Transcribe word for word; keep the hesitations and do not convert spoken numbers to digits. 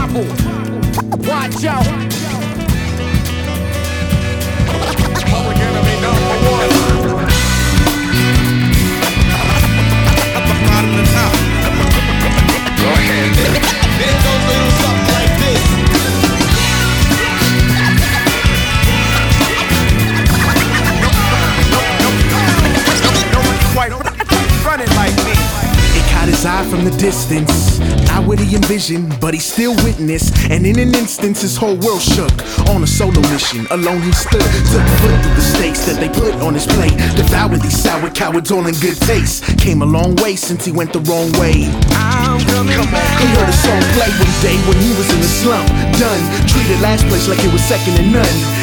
survival. Watch out. Public enemy number one. Bottom to top. Go ahead. It goes a little something like this. No one's quite running like me. It caught his eye from the distance, not what he envisioned, but he still witnessed. And in an instant, his whole world shook. On a solo mission, alone he stood, took a foot through the stakes that they put on his plate. Devoured these sour cowards all in good taste. Came a long way since he went the wrong way. I'm coming back. He heard a song play one day when he was in a slump. Done, treated last place like it was second to none.